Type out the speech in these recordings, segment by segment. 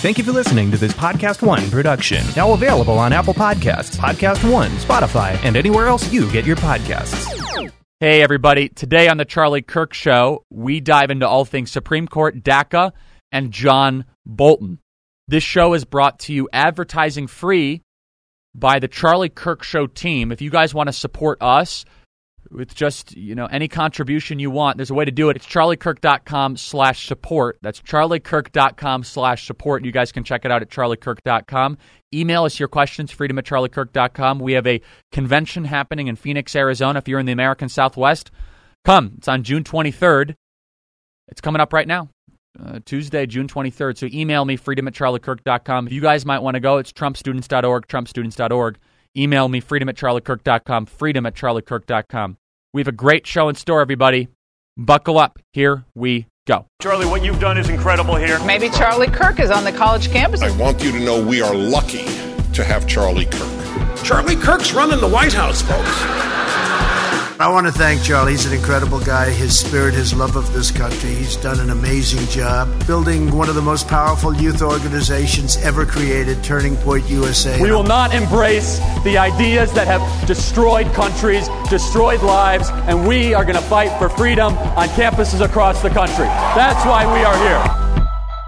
Thank you for listening to this Podcast One production. Now available on Apple Podcasts, Podcast One, Spotify, and anywhere else you get your podcasts. Hey, everybody. Today on The Charlie Kirk Show, we dive into all things Supreme Court, DACA, and John Bolton. This show is brought to you advertising free by the Charlie Kirk Show team. If you guys want to support us with just, any contribution you want, there's a way to do it. It's charliekirk.com/support. That's charliekirk.com/support. You guys can check it out at charliekirk.com. Email us your questions, freedom@charliekirk.com. We have a convention happening in Phoenix, Arizona. If you're in the American Southwest, come. It's on June 23rd. It's coming up right now, Tuesday, June 23rd. So email me, freedom@charliekirk.com. If you guys might want to go, it's trumpstudents.org, trumpstudents.org. Email me, freedom@charliekirk.com, freedom@charliekirk.com. We have a great show in store, everybody. Buckle up. Here we go. Charlie, what you've done is incredible here. Maybe Charlie Kirk is on the college campus. I want you to know we are lucky to have Charlie Kirk. Charlie Kirk's running the White House, folks. I want to thank Charlie. He's an incredible guy. His spirit, his love of this country. He's done an amazing job building one of the most powerful youth organizations ever created, Turning Point USA. We will not embrace the ideas that have destroyed countries, destroyed lives, and we are going to fight for freedom on campuses across the country. That's why we are here.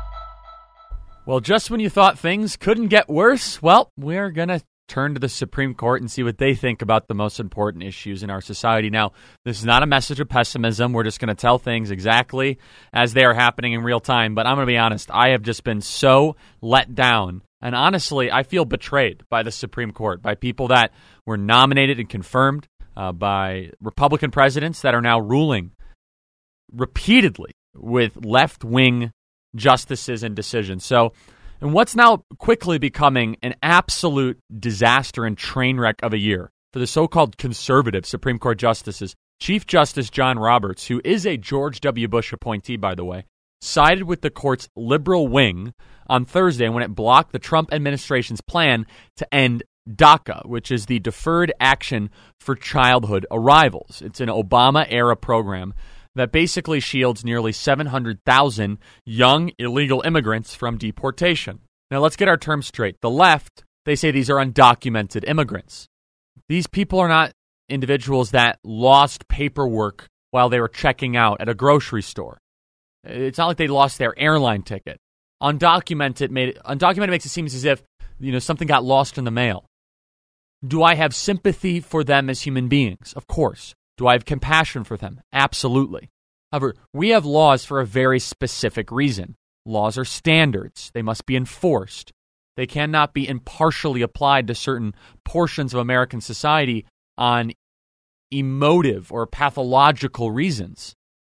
Well, just when you thought things couldn't get worse, well, we're going to turn to the Supreme Court and see what they think about the most important issues in our society. Now, this is not a message of pessimism. We're just going to tell things exactly as they are happening in real time. But I'm going to be honest, I have just been so let down. And honestly, I feel betrayed by the Supreme Court, by people that were nominated and confirmed by Republican presidents that are now ruling repeatedly with left-wing justices and decisions. So, and what's now quickly becoming an absolute disaster and train wreck of a year for the so-called conservative Supreme Court justices, Chief Justice John Roberts, who is a George W. Bush appointee, by the way, sided with the court's liberal wing on Thursday when it blocked the Trump administration's plan to end DACA, which is the Deferred Action for Childhood Arrivals. It's an Obama-era program that basically shields nearly 700,000 young illegal immigrants from deportation. Now, let's get our terms straight. The left, they say these are undocumented immigrants. These people are not individuals that lost paperwork while they were checking out at a grocery store. It's not like they lost their airline ticket. Undocumented makes it seem as if, something got lost in the mail. Do I have sympathy for them as human beings? Of course. Do I have compassion for them? Absolutely. However, we have laws for a very specific reason. Laws are standards. They must be enforced. They cannot be impartially applied to certain portions of American society on emotive or pathological reasons.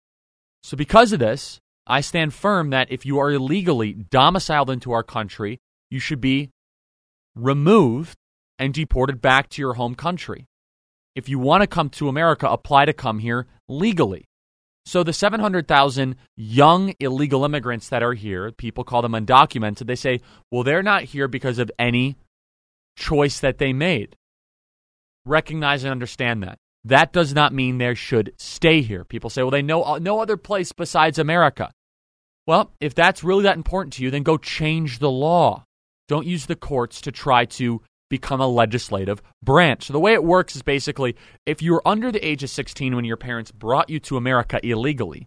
So because of this, I stand firm that if you are illegally domiciled into our country, you should be removed and deported back to your home country. If you want to come to America, apply to come here legally. So the 700,000 young illegal immigrants that are here, people call them undocumented, they say, well, they're not here because of any choice that they made. Recognize and understand that. That does not mean they should stay here. People say, well, they know no other place besides America. Well, if that's really that important to you, then go change the law. Don't use the courts to try to become a legislative branch. So the way it works is basically, if you're under the age of 16 when your parents brought you to America illegally,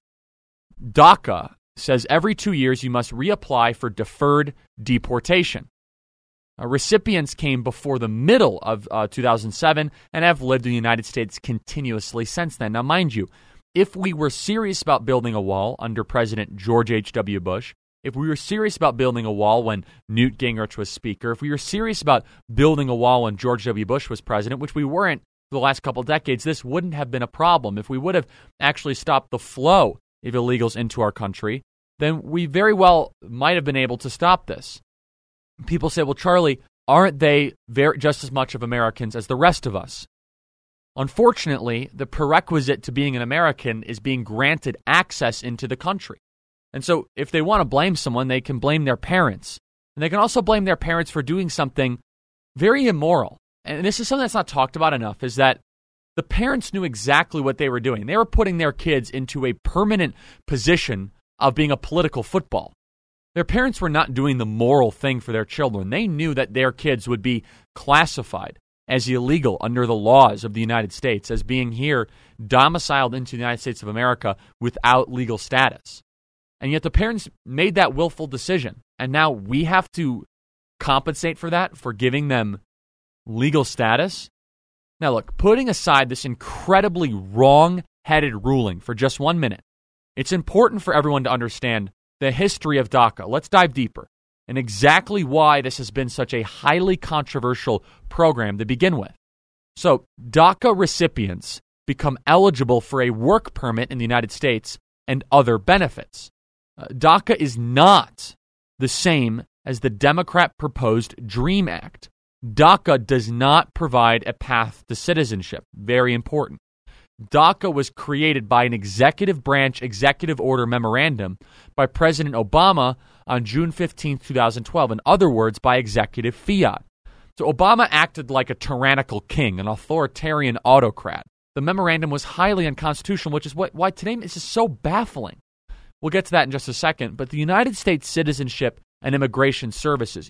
DACA says every 2 years you must reapply for deferred deportation. Recipients came before the middle of 2007 and have lived in the United States continuously since then. Now, mind you, if we were serious about building a wall under President George H.W. Bush, if we were serious about building a wall when Newt Gingrich was Speaker, if we were serious about building a wall when George W. Bush was president, which we weren't for the last couple of decades, this wouldn't have been a problem. If we would have actually stopped the flow of illegals into our country, then we very well might have been able to stop this. People say, well, Charlie, aren't they just as much of Americans as the rest of us? Unfortunately, the prerequisite to being an American is being granted access into the country. And so if they want to blame someone, they can blame their parents. And they can also blame their parents for doing something very immoral. And this is something that's not talked about enough, is that the parents knew exactly what they were doing. They were putting their kids into a permanent position of being a political football. Their parents were not doing the moral thing for their children. They knew that their kids would be classified as illegal under the laws of the United States, as being here domiciled into the United States of America without legal status. And yet the parents made that willful decision. And now we have to compensate for that, for giving them legal status. Now look, putting aside this incredibly wrong-headed ruling for just 1 minute, it's important for everyone to understand the history of DACA. Let's dive deeper and exactly why this has been such a highly controversial program to begin with. So, DACA recipients become eligible for a work permit in the United States and other benefits. DACA is not the same as the Democrat-proposed DREAM Act. DACA does not provide a path to citizenship. Very important. DACA was created by an executive branch executive order memorandum by President Obama on June 15, 2012. In other words, by executive fiat. So Obama acted like a tyrannical king, an authoritarian autocrat. The memorandum was highly unconstitutional, which is why today this is so baffling. We'll get to that in just a second. But the United States Citizenship and Immigration Services,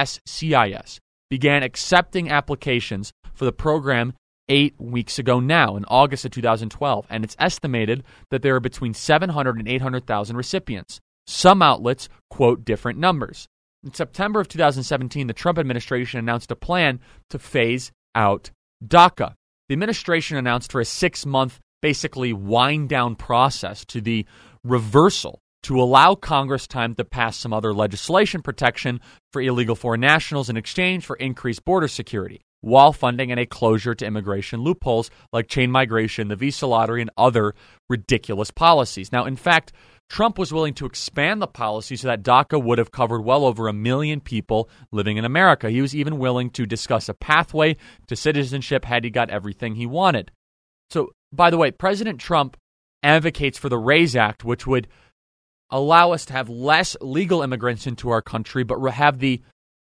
USCIS, began accepting applications for the program 8 weeks ago now, in August of 2012, and it's estimated that there are between 700 and 800,000 recipients. Some outlets quote different numbers. In September of 2017, the Trump administration announced a plan to phase out DACA. The administration announced for a 6-month, basically wind-down process to the reversal to allow Congress time to pass some other legislation protection for illegal foreign nationals in exchange for increased border security, while funding and a closure to immigration loopholes like chain migration, the visa lottery, and other ridiculous policies. Now, in fact, Trump was willing to expand the policy so that DACA would have covered well over 1 million people living in America. He was even willing to discuss a pathway to citizenship had he got everything he wanted. So, by the way, President Trump advocates for the RAISE Act, which would allow us to have less legal immigrants into our country, but have the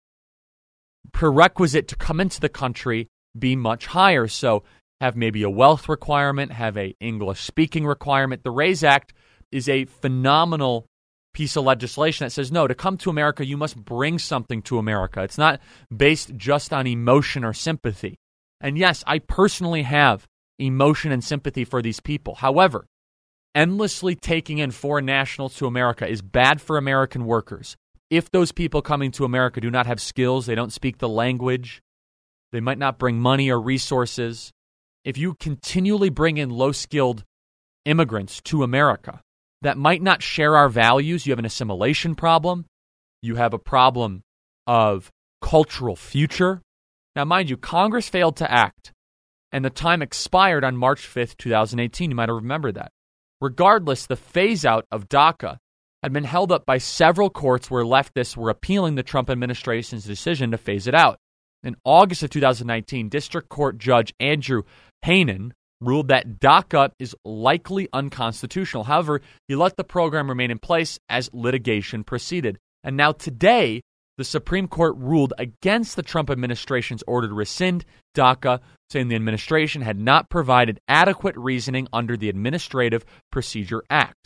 prerequisite to come into the country be much higher. So have maybe a wealth requirement, have a English speaking requirement. The RAISE Act is a phenomenal piece of legislation that says, no, to come to America, you must bring something to America. It's not based just on emotion or sympathy. And yes, I personally have emotion and sympathy for these people. However, endlessly taking in foreign nationals to America is bad for American workers. If those people coming to America do not have skills, they don't speak the language, they might not bring money or resources. If you continually bring in low-skilled immigrants to America that might not share our values, you have an assimilation problem, you have a problem of cultural future. Now, mind you, Congress failed to act, and the time expired on March 5th, 2018. You might have remembered that. Regardless, the phase-out of DACA had been held up by several courts where leftists were appealing the Trump administration's decision to phase it out. In August of 2019, District Court Judge Andrew Hanen ruled that DACA is likely unconstitutional. However, he let the program remain in place as litigation proceeded. And now today, the Supreme Court ruled against the Trump administration's order to rescind DACA, saying the administration had not provided adequate reasoning under the Administrative Procedure Act.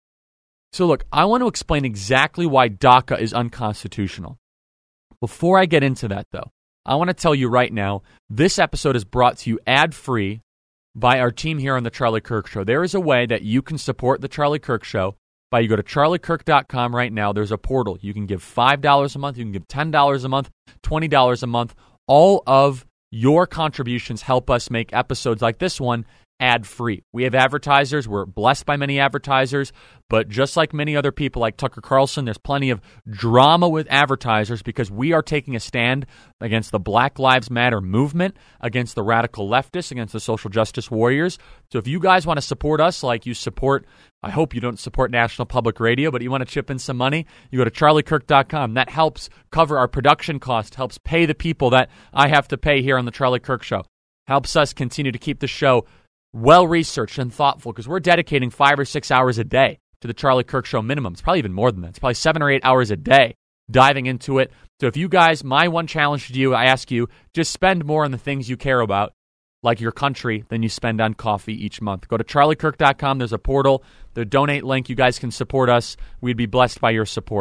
So look, I want to explain exactly why DACA is unconstitutional. Before I get into that, though, I want to tell you right now, this episode is brought to you ad-free by our team here on The Charlie Kirk Show. There is a way that you can support The Charlie Kirk Show by you go to charliekirk.com right now. There's a portal. You can give $5 a month. You can give $10 a month, $20 a month. All of your contributions help us make episodes like this one ad-free. We have advertisers. We're blessed by many advertisers, but just like many other people like Tucker Carlson, there's plenty of drama with advertisers because we are taking a stand against the Black Lives Matter movement, against the radical leftists, against the social justice warriors. So if you guys want to support us like you support, I hope you don't support National Public Radio, but you want to chip in some money, you go to charliekirk.com. That helps cover our production costs, helps pay the people that I have to pay here on The Charlie Kirk Show, helps us continue to keep the show well-researched and thoughtful because we're dedicating 5 or 6 hours a day to The Charlie Kirk Show minimum. It's probably even more than that. It's probably 7 or 8 hours a day diving into it. So if you guys, my one challenge to you, I ask you, just spend more on the things you care about, like your country, than you spend on coffee each month. Go to charliekirk.com. There's a portal, the donate link. You guys can support us. We'd be blessed by your support.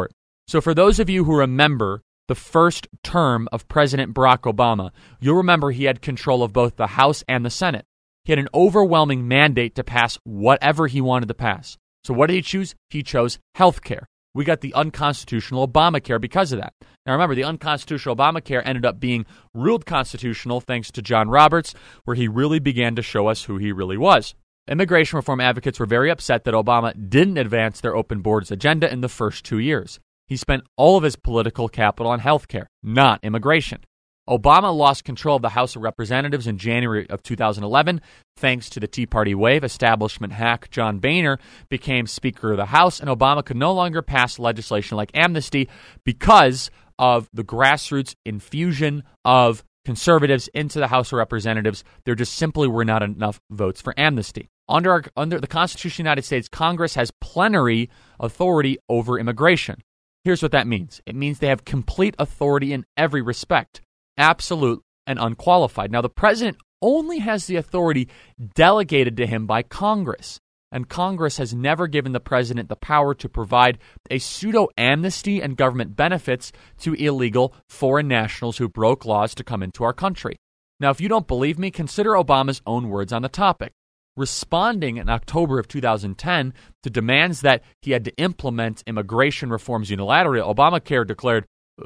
So for those of you who remember the first term of President Barack Obama, you'll remember he had control of both the House and the Senate. He had an overwhelming mandate to pass whatever he wanted to pass. So what did he choose? He chose health care. We got the unconstitutional Obamacare because of that. Now remember, the unconstitutional Obamacare ended up being ruled constitutional thanks to John Roberts, where he really began to show us who he really was. Immigration reform advocates were very upset that Obama didn't advance their open borders agenda in the first 2 years. He spent all of his political capital on health care, not immigration. Obama lost control of the House of Representatives in January of 2011. Thanks to the Tea Party wave, establishment hack John Boehner became Speaker of the House, and Obama could no longer pass legislation like amnesty because of the grassroots infusion of conservatives into the House of Representatives. There just simply were not enough votes for amnesty. Under the Constitution of the United States, Congress has plenary authority over immigration. Here's what that means. It means they have complete authority in every respect. Absolute and unqualified. Now, the president only has the authority delegated to him by Congress, and Congress has never given the president the power to provide a pseudo-amnesty and government benefits to illegal foreign nationals who broke laws to come into our country. Now, if you don't believe me, consider Obama's own words on the topic. Responding in October of 2010 to demands that he had to implement immigration reforms unilaterally, Obamacare declared,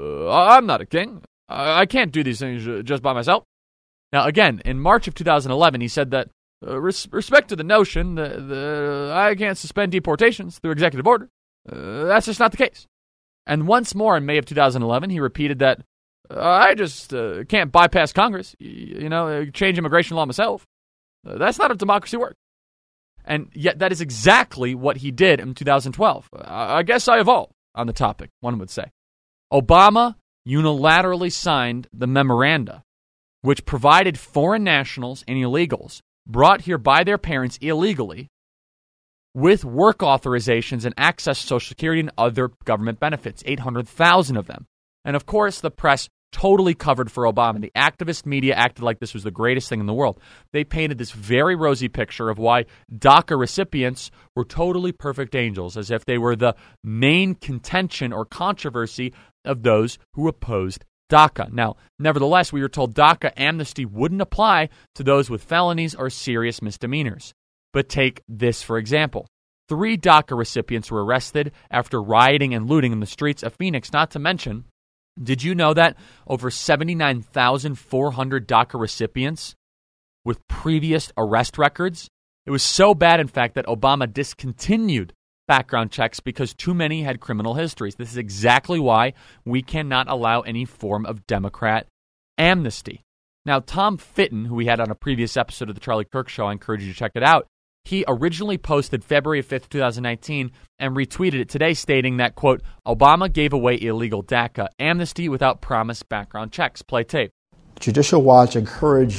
I'm not a king. I can't do these things just by myself. Now, again, in March of 2011, he said that respect to the notion that I can't suspend deportations through executive order. That's just not the case. And once more in May of 2011, he repeated that I just can't bypass Congress, change immigration law myself. That's not how democracy works. And yet that is exactly what he did in 2012. I guess I evolved on the topic, one would say. Obama unilaterally signed the memoranda, which provided foreign nationals and illegals brought here by their parents illegally with work authorizations and access to Social Security and other government benefits, 800,000 of them. And of course, the press totally covered for Obama. The activist media acted like this was the greatest thing in the world. They painted this very rosy picture of why DACA recipients were totally perfect angels, as if they were the main contention or controversy of those who opposed DACA. Now, nevertheless, we were told DACA amnesty wouldn't apply to those with felonies or serious misdemeanors. But take this, for example. 3 DACA recipients were arrested after rioting and looting in the streets of Phoenix, not to mention, did you know that over 79,400 DACA recipients with previous arrest records? It was so bad, in fact, that Obama discontinued background checks because too many had criminal histories. This is exactly why we cannot allow any form of Democrat amnesty. Now, Tom Fitton, who we had on a previous episode of The Charlie Kirk Show, I encourage you to check it out, he originally posted February 5th, 2019, and retweeted it today stating that, quote, Obama gave away illegal DACA amnesty without promised background checks. Play tape. Judicial Watch encourages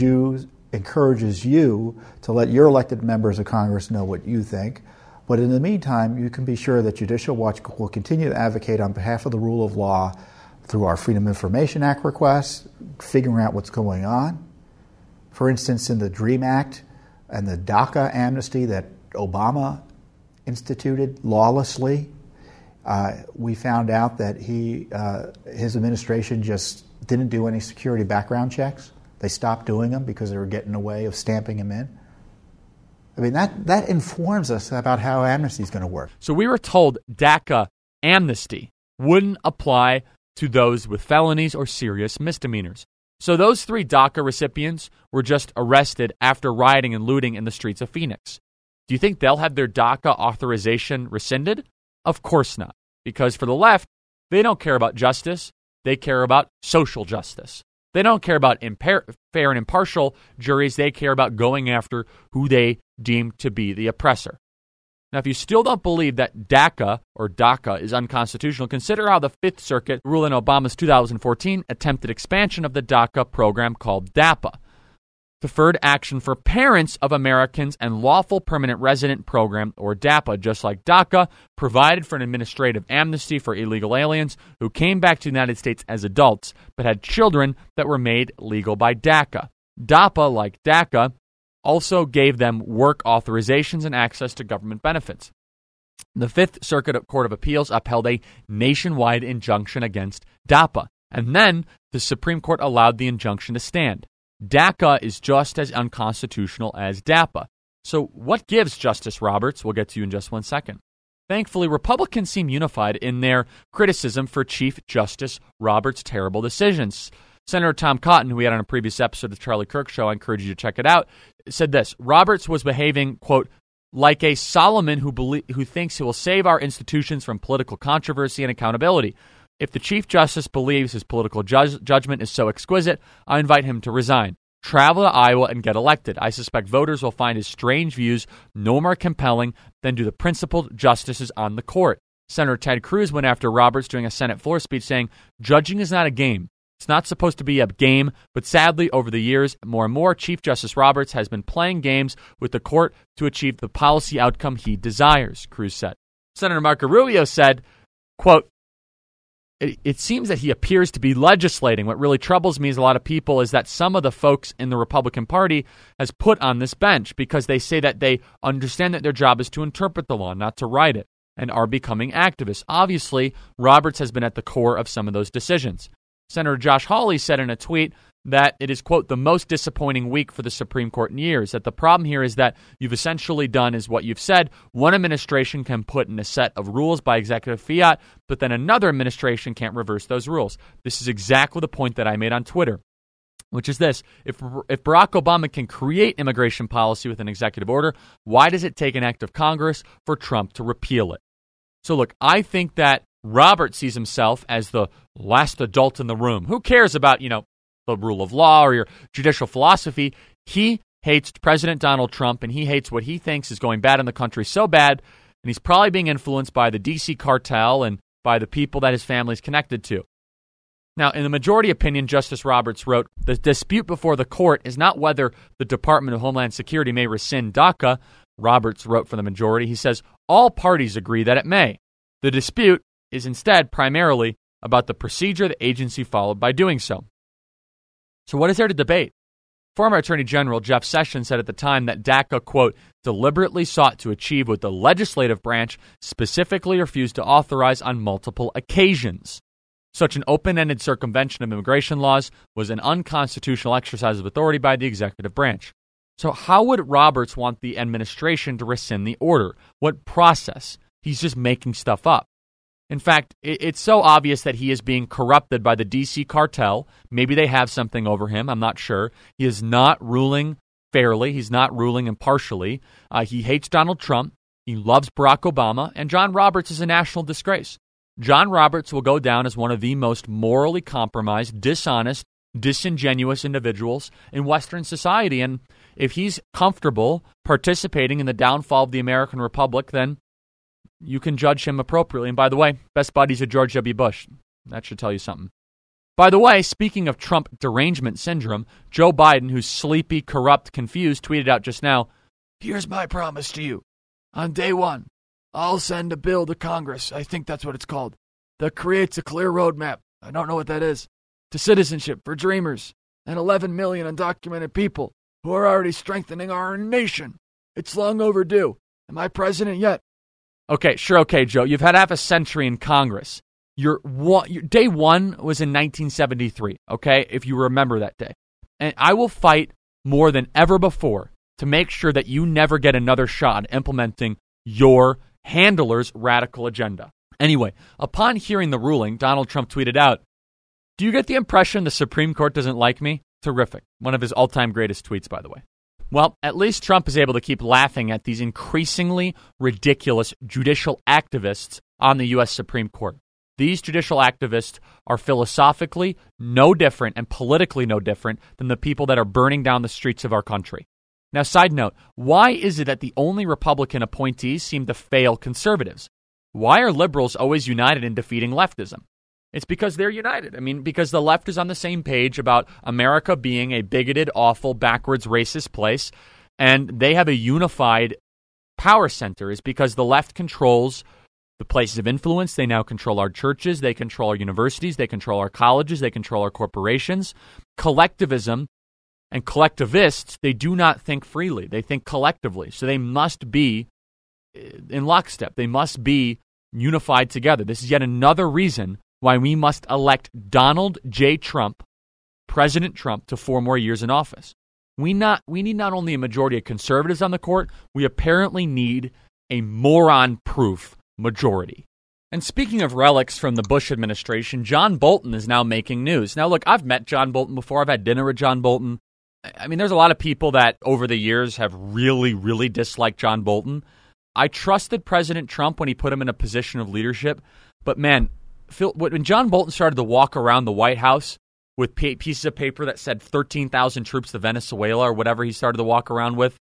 you to let your elected members of Congress know what you think. But in the meantime, you can be sure that Judicial Watch will continue to advocate on behalf of the rule of law through our Freedom of Information Act requests, figuring out what's going on. For instance, in the DREAM Act and the DACA amnesty that Obama instituted lawlessly, we found out that his administration just didn't do any security background checks. They stopped doing them because they were getting in the way of stamping him in. I mean, that informs us about how amnesty is going to work. So we were told DACA amnesty wouldn't apply to those with felonies or serious misdemeanors. So those 3 DACA recipients were just arrested after rioting and looting in the streets of Phoenix. Do you think they'll have their DACA authorization rescinded? Of course not. Because for the left, they don't care about justice. They care about social justice. They don't care about fair and impartial juries. They care about going after who they deem to be the oppressor. Now, if you still don't believe that DACA is unconstitutional, consider how the Fifth Circuit ruled in Obama's 2014 attempted expansion of the DACA program called DAPA, Deferred Action for Parents of Americans and Lawful Permanent Resident Program, or DAPA, just like DACA, provided for an administrative amnesty for illegal aliens who came back to the United States as adults but had children that were made legal by DACA. DAPA, like DACA, also gave them work authorizations and access to government benefits. The Fifth Circuit Court of Appeals upheld a nationwide injunction against DAPA, and then the Supreme Court allowed the injunction to stand. DACA is just as unconstitutional as DAPA. So what gives Justice Roberts? We'll get to you in just 1 second. Thankfully, Republicans seem unified in their criticism for Chief Justice Roberts' terrible decisions. Senator Tom Cotton, who we had on a previous episode of the Charlie Kirk Show, I encourage you to check it out, said this: Roberts was behaving, quote, like a Solomon who thinks he will save our institutions from political controversy and accountability. If the Chief Justice believes his political judgment is so exquisite, I invite him to resign. Travel to Iowa and get elected. I suspect voters will find his strange views no more compelling than do the principled justices on the court. Senator Ted Cruz went after Roberts during a Senate floor speech saying, judging is not a game. It's not supposed to be a game, but sadly, over the years, more and more, Chief Justice Roberts has been playing games with the court to achieve the policy outcome he desires, Cruz said. Senator Marco Rubio said, quote, it seems that he appears to be legislating. What really troubles me as a lot of people is that some of the folks in the Republican Party has put on this bench because they say that they understand that their job is to interpret the law, not to write it, and are becoming activists. Obviously, Roberts has been at the core of some of those decisions. Senator Josh Hawley said in a tweet that it is, quote, the most disappointing week for the Supreme Court in years, that the problem here is that you've essentially done is what you've said. One administration can put in a set of rules by executive fiat, but then another administration can't reverse those rules. This is exactly the point that I made on Twitter, which is this: if Barack Obama can create immigration policy with an executive order, why does it take an act of Congress for Trump to repeal it? So look, I think that Robert sees himself as the last adult in the room. Who cares about, the rule of law or your judicial philosophy? He hates President Donald Trump, and he hates what he thinks is going bad in the country so bad, and he's probably being influenced by the D.C. cartel and by the people that his family is connected to. Now, in the majority opinion, Justice Roberts wrote, the dispute before the court is not whether the Department of Homeland Security may rescind DACA. Roberts wrote for the majority. He says, all parties agree that it may. The dispute is instead primarily about the procedure the agency followed by doing so. So what is there to debate? Former Attorney General Jeff Sessions said at the time that DACA, quote, deliberately sought to achieve what the legislative branch specifically refused to authorize on multiple occasions. Such an open-ended circumvention of immigration laws was an unconstitutional exercise of authority by the executive branch. So how would Roberts want the administration to rescind the order? What process? He's just making stuff up. In fact, it's so obvious that he is being corrupted by the D.C. cartel. Maybe they have something over him. I'm not sure. He is not ruling fairly. He's not ruling impartially. He hates Donald Trump. He loves Barack Obama. And John Roberts is a national disgrace. John Roberts will go down as one of the most morally compromised, dishonest, disingenuous individuals in Western society. And if he's comfortable participating in the downfall of the American Republic, then you can judge him appropriately. And by the way, best buddies of George W. Bush. That should tell you something. By the way, speaking of Trump derangement syndrome, Joe Biden, who's sleepy, corrupt, confused, tweeted out just now, here's my promise to you. On day one, I'll send a bill to Congress, I think that's what it's called, that creates a clear roadmap, I don't know what that is, to citizenship for dreamers and 11 million undocumented people who are already strengthening our nation. It's long overdue. Am I president yet? Okay, Joe. You've had half a century in Congress. Your day one was in 1973, okay, if you remember that day. And I will fight more than ever before to make sure that you never get another shot at implementing your handler's radical agenda. Anyway, upon hearing the ruling, Donald Trump tweeted out, do you get the impression the Supreme Court doesn't like me? Terrific. One of his all-time greatest tweets, by the way. Well, at least Trump is able to keep laughing at these increasingly ridiculous judicial activists on the U.S. Supreme Court. These judicial activists are philosophically no different and politically no different than the people that are burning down the streets of our country. Now, side note, why is it that the only Republican appointees seem to fail conservatives? Why are liberals always united in defeating leftism? It's because they're united. I mean, because the left is on the same page about America being a bigoted, awful, backwards, racist place, and they have a unified power center. Is because the left controls the places of influence. They now control our churches. They control our universities. They control our colleges. They control our corporations. Collectivism and collectivists, they do not think freely. They think collectively. So they must be in lockstep. They must be unified together. This is yet another reason why we must elect Donald J. Trump, President Trump, to 4 more years in office. We need not only a majority of conservatives on the court, we apparently need a moron-proof majority. And speaking of relics from the Bush administration, John Bolton is now making news. Now, look, I've met John Bolton before. I've had dinner with John Bolton. I mean, there's a lot of people that over the years have really, really disliked John Bolton. I trusted President Trump when he put him in a position of leadership. But, man, Phil, when John Bolton started to walk around the White House with pieces of paper that said 13,000 troops to Venezuela or whatever he started to walk around with,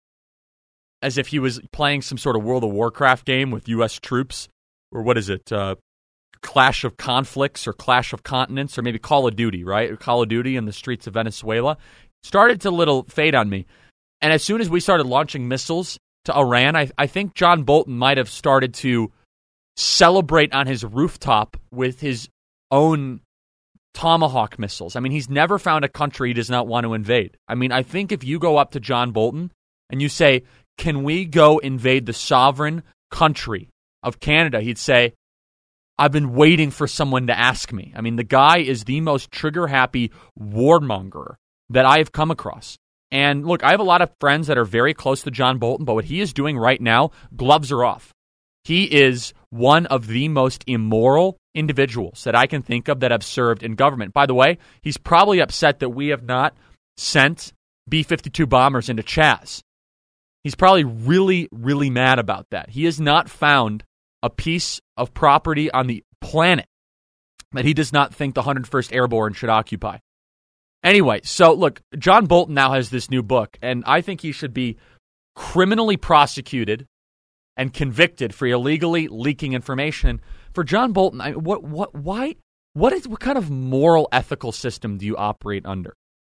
as if he was playing some sort of World of Warcraft game with U.S. troops, or what is it, Clash of Conflicts or Clash of Continents, or maybe Call of Duty, right? Call of Duty in the streets of Venezuela. Started to little fade on me. And as soon as we started launching missiles to Iran, I think John Bolton might have started to celebrate on his rooftop with his own Tomahawk missiles. I mean, he's never found a country he does not want to invade. I mean, I think if you go up to John Bolton and you say, can we go invade the sovereign country of Canada, he'd say, I've been waiting for someone to ask me. I mean, the guy is the most trigger-happy warmonger that I have come across. And look, I have a lot of friends that are very close to John Bolton, but what he is doing right now, gloves are off. He is one of the most immoral individuals that I can think of that have served in government. By the way, he's probably upset that we have not sent B-52 bombers into Chaz. He's probably really, really mad about that. He has not found a piece of property on the planet that he does not think the 101st Airborne should occupy. Anyway, so look, John Bolton now has this new book, and I think he should be criminally prosecuted and convicted for illegally leaking information. For John Bolton, what kind of moral ethical system do you operate under?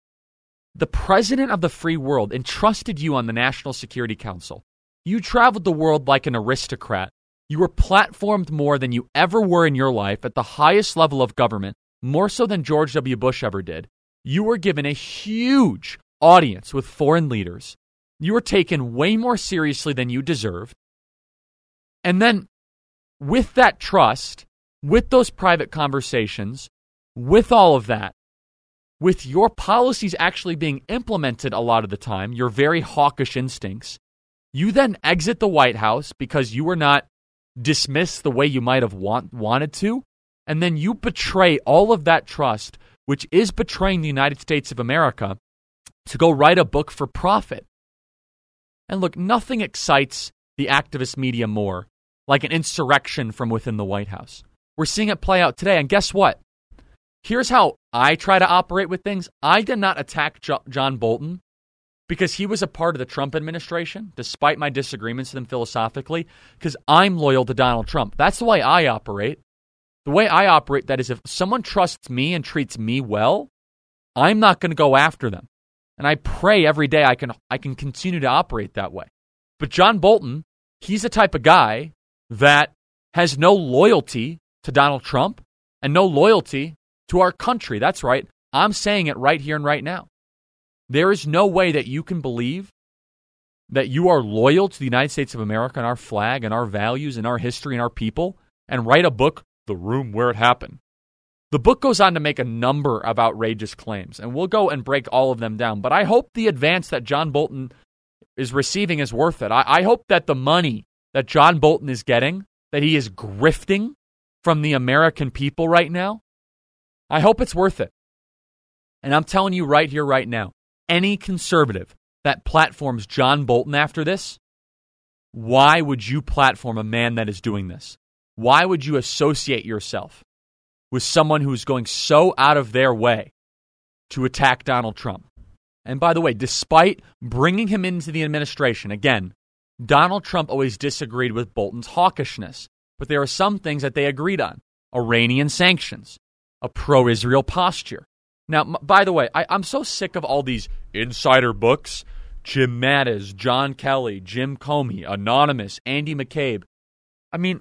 The president of the free world entrusted you on the National Security Council. You traveled the world like an aristocrat. You were platformed more than you ever were in your life at the highest level of government, more so than George W. Bush ever did. You were given a huge audience with foreign leaders. You were taken way more seriously than you deserved. And then, with that trust, with those private conversations, with all of that, with your policies actually being implemented a lot of the time, your very hawkish instincts, you then exit the White House because you were not dismissed the way you might have wanted to, and then you betray all of that trust, which is betraying the United States of America, to go write a book for profit. And look, nothing excites the activist media more like an insurrection from within the White House. We're seeing it play out today, and guess what? Here's how I try to operate with things. I did not attack John Bolton because he was a part of the Trump administration, despite my disagreements with him philosophically, because I'm loyal to Donald Trump. That's the way I operate. The way I operate, that is, if someone trusts me and treats me well, I'm not going to go after them. And I pray every day I can continue to operate that way. But John Bolton, he's the type of guy that has no loyalty to Donald Trump and no loyalty to our country. That's right. I'm saying it right here and right now. There is no way that you can believe that you are loyal to the United States of America and our flag and our values and our history and our people and write a book, The Room Where It Happened. The book goes on to make a number of outrageous claims, and we'll go and break all of them down. But I hope the advance that John Bolton is receiving is worth it. I hope that the money that John Bolton is getting, that he is grifting from the American people right now, I hope it's worth it. And I'm telling you right here, right now, any conservative that platforms John Bolton after this, why would you platform a man that is doing this? Why would you associate yourself with someone who is going so out of their way to attack Donald Trump? And by the way, despite bringing him into the administration, again, Donald Trump always disagreed with Bolton's hawkishness, but there are some things that they agreed on. Iranian sanctions, a pro-Israel posture. Now, by the way, I'm so sick of all these insider books. Jim Mattis, John Kelly, Jim Comey, Anonymous, Andy McCabe. I mean,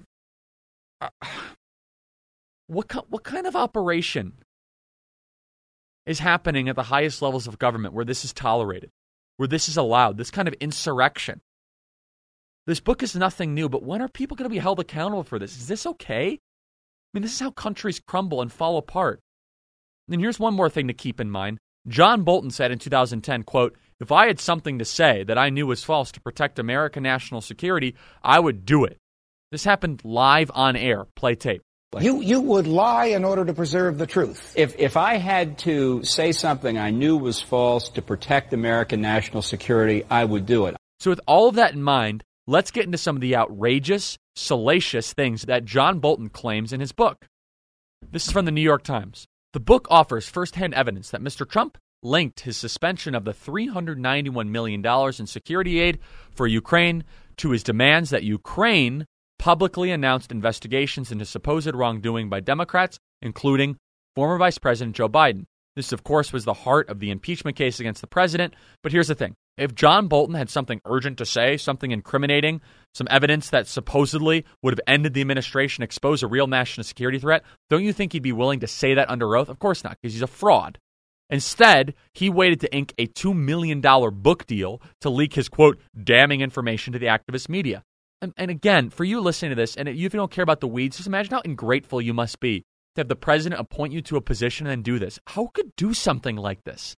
what kind of operation is happening at the highest levels of government where this is tolerated, where this is allowed, this kind of insurrection? This book is nothing new, but when are people going to be held accountable for this? Is this okay? I mean, this is how countries crumble and fall apart. And here's one more thing to keep in mind. John Bolton said in 2010, quote, "If I had something to say that I knew was false to protect American national security, I would do it." This happened live on air. Play tape. You would lie in order to preserve the truth. If I had to say something I knew was false to protect American national security, I would do it. So with all of that in mind, let's get into some of the outrageous, salacious things that John Bolton claims in his book. This is from the New York Times. The book offers firsthand evidence that Mr. Trump linked his suspension of the $391 million in security aid for Ukraine to his demands that Ukraine publicly announced investigations into supposed wrongdoing by Democrats, including former Vice President Joe Biden. This, of course, was the heart of the impeachment case against the president. But here's the thing. If John Bolton had something urgent to say, something incriminating, some evidence that supposedly would have ended the administration, exposed a real national security threat, don't you think he'd be willing to say that under oath? Of course not, because he's a fraud. Instead, he waited to ink a $2 million book deal to leak his, quote, damning information to the activist media. And again, for you listening to this, and if you don't care about the weeds, just imagine how ungrateful you must be to have the president appoint you to a position and then do this. Who could do something like this?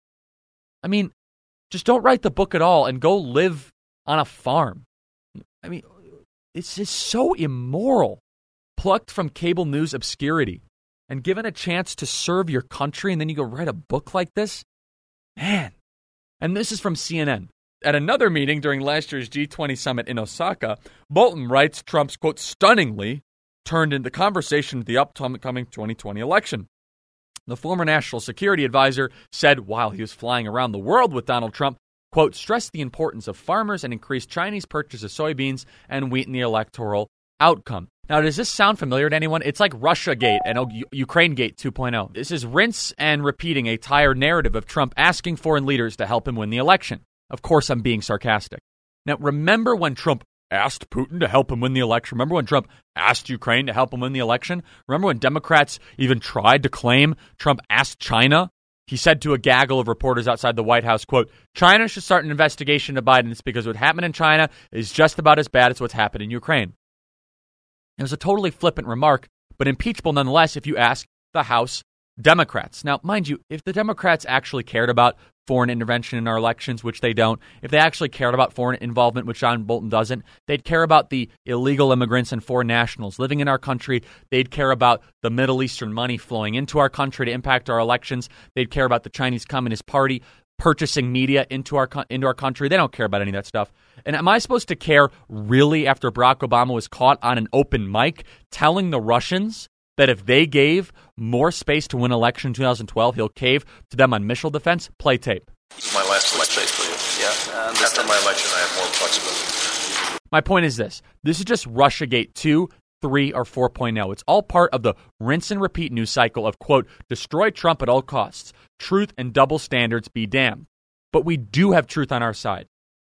I mean, just don't write the book at all and go live on a farm. I mean, it's just so immoral. Plucked from cable news obscurity and given a chance to serve your country, and then you go write a book like this? Man. And this is from CNN. At another meeting during last year's G20 summit in Osaka, Bolton writes Trump's, quote, stunningly turned into conversation at the upcoming 2020 election. The former national security advisor said while he was flying around the world with Donald Trump, quote, stressed the importance of farmers and increased Chinese purchase of soybeans and wheat in the electoral outcome. Now, does this sound familiar to anyone? It's like Russiagate and Ukrainegate 2.0. This is rinse and repeating a tired narrative of Trump asking foreign leaders to help him win the election. Of course, I'm being sarcastic. Now, remember when Trump asked Putin to help him win the election? Remember when Trump asked Ukraine to help him win the election? Remember when Democrats even tried to claim Trump asked China? He said to a gaggle of reporters outside the White House, quote, China should start an investigation into Biden. It's because what happened in China is just about as bad as what's happened in Ukraine. It was a totally flippant remark, but impeachable nonetheless if you ask the House Democrats. Now, mind you, if the Democrats actually cared about foreign intervention in our elections, which they don't, if they actually cared about foreign involvement, which John Bolton doesn't, they'd care about the illegal immigrants and foreign nationals living in our country. They'd care about the Middle Eastern money flowing into our country to impact our elections. They'd care about the Chinese Communist Party purchasing media into our country. They don't care about any of that stuff. And am I supposed to care really after Barack Obama was caught on an open mic telling the Russians that if they gave more space to win election in 2012, he'll cave to them on missile defense? Play tape. This is my last election for you. Yeah. After my election, I have more flexibility. My point is this. This is just Russiagate 2, 3, or 4.0. It's all part of the rinse and repeat news cycle of, quote, destroy Trump at all costs. Truth and double standards be damned. But we do have truth on our side.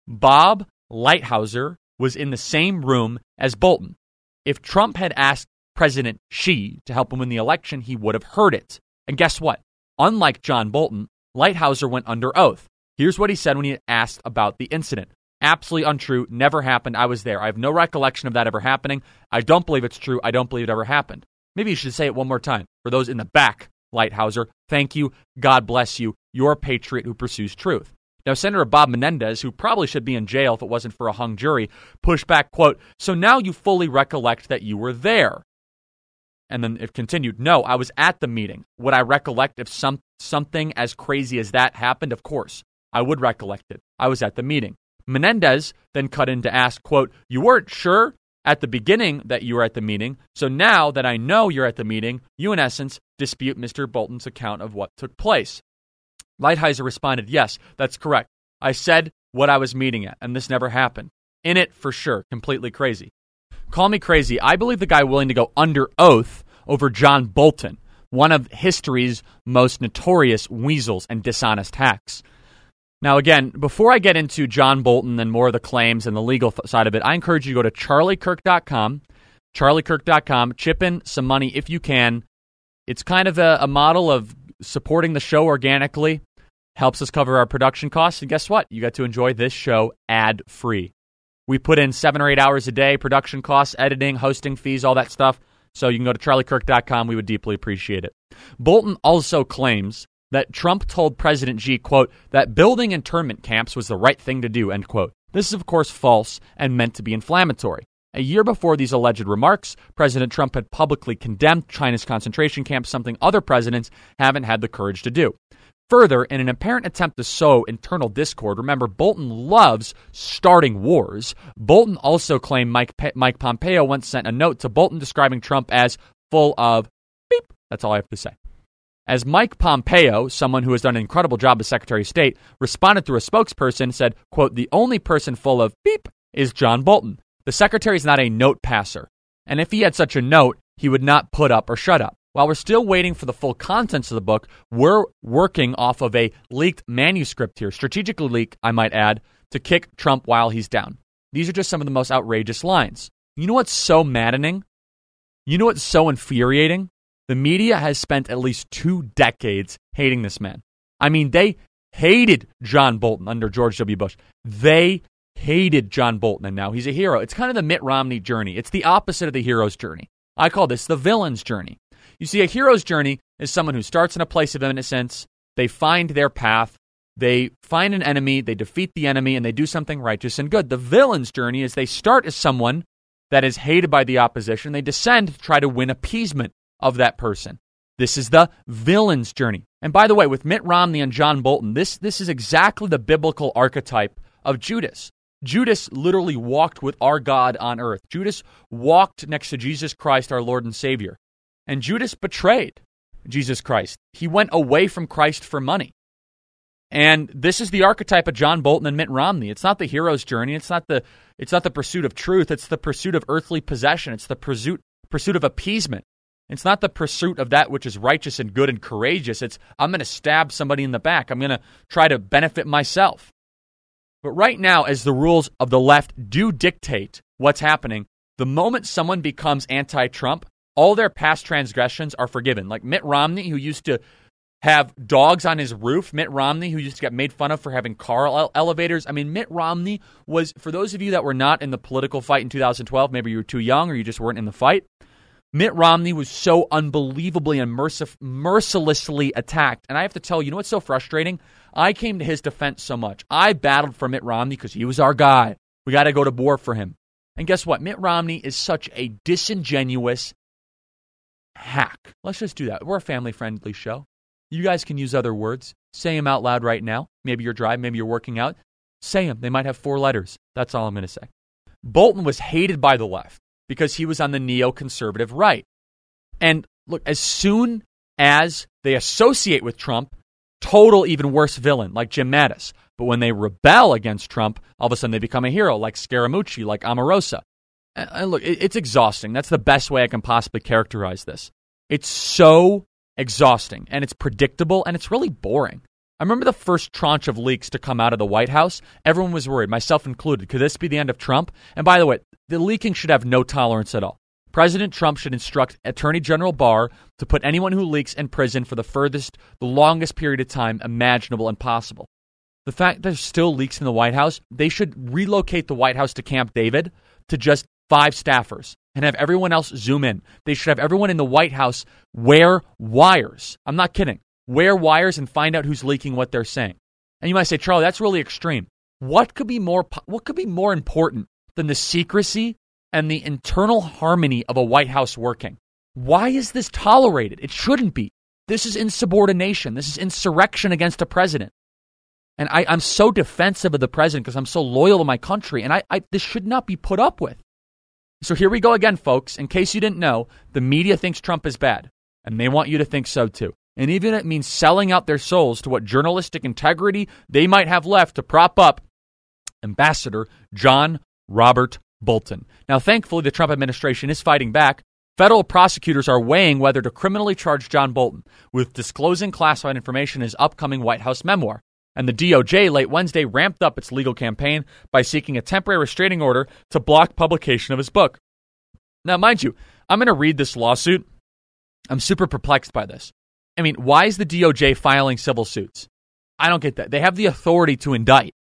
Bob Lighthizer was in the same room as Bolton. If Trump had asked President Xi to help him win the election, he would have heard it. And guess what? Unlike John Bolton, Lighthizer went under oath. Here's what he said when he asked about the incident. Absolutely untrue. Never happened. I was there. I have no recollection of that ever happening. I don't believe it's true. I don't believe it ever happened. Maybe you should say it one more time. For those in the back, Lighthizer, thank you. God bless you. You're a patriot who pursues truth. Now, Senator Bob Menendez, who probably should be in jail if it wasn't for a hung jury, pushed back, quote, so now you fully recollect that you were there. And then it continued, no, I was at the meeting. Would I recollect if something as crazy as that happened? Of course, I would recollect it. I was at the meeting. Menendez then cut in to ask, quote, you weren't sure at the beginning that you were at the meeting, so now that I know you're at the meeting, you in essence dispute Mr. Bolton's account of what took place. Lighthizer responded, yes, that's correct. I said what I was meeting at, and this never happened. In it, for sure, completely crazy. Call me crazy. I believe the guy willing to go under oath over John Bolton, one of history's most notorious weasels and dishonest hacks. Now, again, before I get into John Bolton and more of the claims and the legal side of it, I encourage you to go to charliekirk.com, charliekirk.com, chip in some money if you can. It's kind of a model of supporting the show organically, helps us cover our production costs, and guess what? You get to enjoy this show ad-free. We put in 7 or 8 hours a day, production costs, editing, hosting fees, all that stuff. So you can go to charliekirk.com. We would deeply appreciate it. Bolton also claims that Trump told President Xi, quote, that building internment camps was the right thing to do, end quote. This is, of course, false and meant to be inflammatory. A year before these alleged remarks, President Trump had publicly condemned China's concentration camps, something other presidents haven't had the courage to do. Further, in an apparent attempt to sow internal discord, remember, Bolton loves starting wars. Bolton also claimed Mike Pompeo once sent a note to Bolton describing Trump as full of beep. That's all I have to say. As Mike Pompeo, someone who has done an incredible job as Secretary of State, responded through a spokesperson, said, quote, the only person full of beep is John Bolton. The secretary is not a note passer, and if he had such a note, he would not put up or shut up. While we're still waiting for the full contents of the book, we're working off of a leaked manuscript here, strategically leaked, I might add, to kick Trump while he's down. These are just some of the most outrageous lines. You know what's so maddening? You know what's so infuriating? The media has spent at least 2 decades hating this man. I mean, they hated John Bolton under George W. Bush. They hated John Bolton, and now he's a hero. It's kind of the Mitt Romney journey. It's the opposite of the hero's journey. I call this the villain's journey. You see, a hero's journey is someone who starts in a place of innocence, they find their path, they find an enemy, they defeat the enemy, and they do something righteous and good. The villain's journey is they start as someone that is hated by the opposition, they descend to try to win appeasement of that person. This is the villain's journey. And by the way, with Mitt Romney and John Bolton, this is exactly the biblical archetype of Judas. Judas literally walked with our God on earth. Judas walked next to Jesus Christ, our Lord and Savior. And Judas betrayed Jesus Christ. He went away from Christ for money. And this is the archetype of John Bolton and Mitt Romney. It's not the hero's journey. It's not the pursuit of truth. It's the pursuit of earthly possession. It's the pursuit of appeasement. It's not the pursuit of that which is righteous and good and courageous. It's, I'm going to stab somebody in the back. I'm going to try to benefit myself. But right now, as the rules of the left do dictate what's happening, the moment someone becomes anti-Trump, all their past transgressions are forgiven. Like Mitt Romney, who used to have dogs on his roof. Mitt Romney, who used to get made fun of for having car elevators. I mean, Mitt Romney was, for those of you that were not in the political fight in 2012, maybe you were too young or you just weren't in the fight, Mitt Romney was so unbelievably and mercilessly attacked. And I have to tell you, you know what's so frustrating? I came to his defense so much. I battled for Mitt Romney because he was our guy. We got to go to war for him. And guess what? Mitt Romney is such a disingenuous hack. Let's just do that. We're a family-friendly show. You guys can use other words. Say them out loud right now. Maybe you're driving, maybe you're working out. Say them. They might have 4 letters. That's all I'm going to say. Bolton was hated by the left because he was on the neoconservative right. And look, as soon as they associate with Trump, total even worse villain like Jim Mattis. But when they rebel against Trump, all of a sudden they become a hero like Scaramucci, like Omarosa. And look, it's exhausting. That's the best way I can possibly characterize this. It's so exhausting, and it's predictable, and it's really boring. I remember the first tranche of leaks to come out of the White House. Everyone was worried, myself included. Could this be the end of Trump? And by the way, the leaking should have no tolerance at all. President Trump should instruct Attorney General Barr to put anyone who leaks in prison for the longest period of time imaginable and possible. The fact there's still leaks in the White House, they should relocate the White House to Camp David to just 5 staffers and have everyone else zoom in. They should have everyone in the White House wear wires. I'm not kidding. Wear wires and find out who's leaking what they're saying. And you might say, Charlie, that's really extreme. What could be more important than the secrecy and the internal harmony of a White House working? Why is this tolerated? It shouldn't be. This is insubordination. This is insurrection against a president. And I'm so defensive of the president because I'm so loyal to my country, and this should not be put up with. So here we go again, folks. In case you didn't know, the media thinks Trump is bad, and they want you to think so too. And even it means selling out their souls to what journalistic integrity they might have left to prop up Ambassador John Robert Bolton. Now, thankfully, the Trump administration is fighting back. Federal prosecutors are weighing whether to criminally charge John Bolton with disclosing classified information in his upcoming White House memoir. And the DOJ late Wednesday ramped up its legal campaign by seeking a temporary restraining order to block publication of his book. Now, mind you, I'm going to read this lawsuit. I'm super perplexed by this. I mean, why is the DOJ filing civil suits? I don't get that. They have the authority to indict.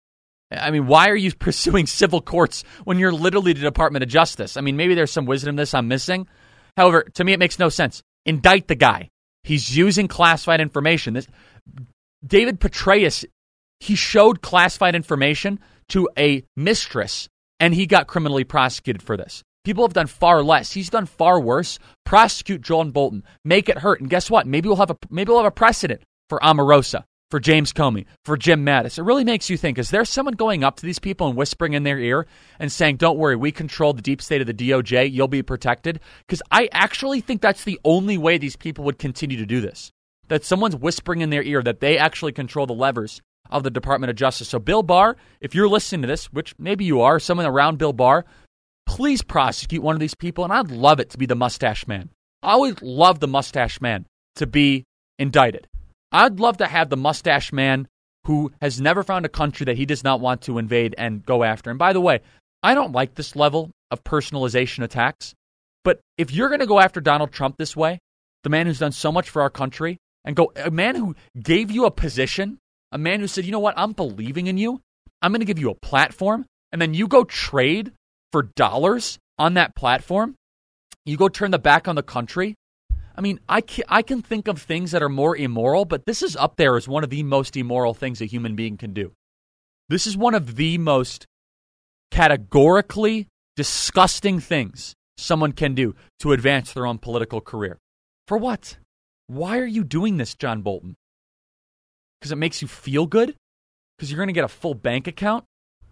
I mean, why are you pursuing civil courts when you're literally the Department of Justice? I mean, maybe there's some wisdom in this I'm missing. However, to me, it makes no sense. Indict the guy. He's using classified information. David Petraeus, he showed classified information to a mistress, and he got criminally prosecuted for this. People have done far less. He's done far worse. Prosecute John Bolton. Make it hurt. And guess what? Maybe we'll have a precedent for Omarosa, for James Comey, for Jim Mattis. It really makes you think, is there someone going up to these people and whispering in their ear and saying, don't worry, we control the deep state of the DOJ, you'll be protected? Because I actually think that's the only way these people would continue to do this. That someone's whispering in their ear that they actually control the levers of the Department of Justice. So Bill Barr, if you're listening to this, which maybe you are, someone around Bill Barr, please prosecute one of these people, and I'd love it to be the mustache man. I would love the mustache man to be indicted. I'd love to have the mustache man who has never found a country that he does not want to invade and go after. And by the way, I don't like this level of personalization attacks, but if you're going to go after Donald Trump this way, the man who's done so much for our country, and a man who gave you a position, a man who said, you know what, I'm believing in you, I'm going to give you a platform, and then you go trade for dollars on that platform, you go turn the back on the country. I mean, I can think of things that are more immoral, but this is up there as one of the most immoral things a human being can do. This is one of the most categorically disgusting things someone can do to advance their own political career. For what? Why are you doing this, John Bolton? Because it makes you feel good? Because you're going to get a full bank account?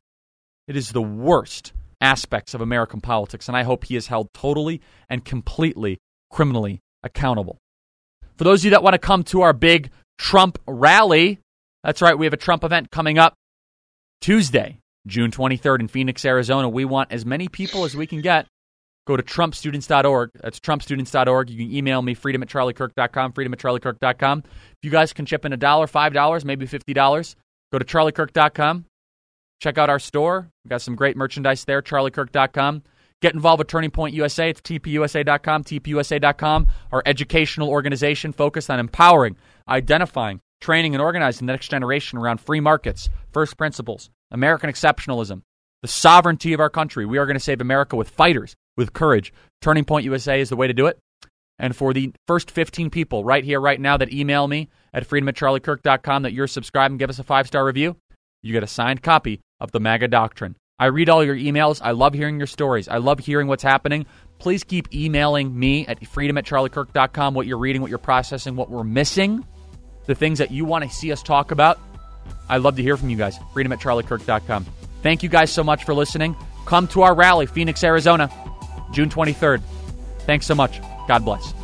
It is the worst aspects of American politics, and I hope he is held totally and completely criminally accountable. For those of you that want to come to our big Trump rally, that's right, we have a Trump event coming up Tuesday, June 23rd in Phoenix, Arizona. We want as many people as we can get. Go to trumpstudents.org. That's trumpstudents.org. You can email me, freedom@charliekirk.com, freedom@charliekirk.com. If you guys can chip in $1, $5, maybe $50, go to charliekirk.com. Check out our store. We've got some great merchandise there, charliekirk.com. Get involved with Turning Point USA. It's tpusa.com, tpusa.com, our educational organization focused on empowering, identifying, training, and organizing the next generation around free markets, first principles, American exceptionalism, the sovereignty of our country. We are going to save America with fighters, with courage. Turning Point USA is the way to do it. And for the first 15 people right here, right now that email me at freedom@charliekirk.com that you're subscribed and give us a 5-star review, you get a signed copy of the MAGA Doctrine. I read all your emails. I love hearing your stories. I love hearing what's happening. Please keep emailing me at freedom@charliekirk.com what you're reading, what you're processing, what we're missing, the things that you want to see us talk about. I love to hear from you guys. freedom@charliekirk.com. Thank you guys so much for listening. Come to our rally, Phoenix, Arizona, June 23rd. Thanks so much. God bless.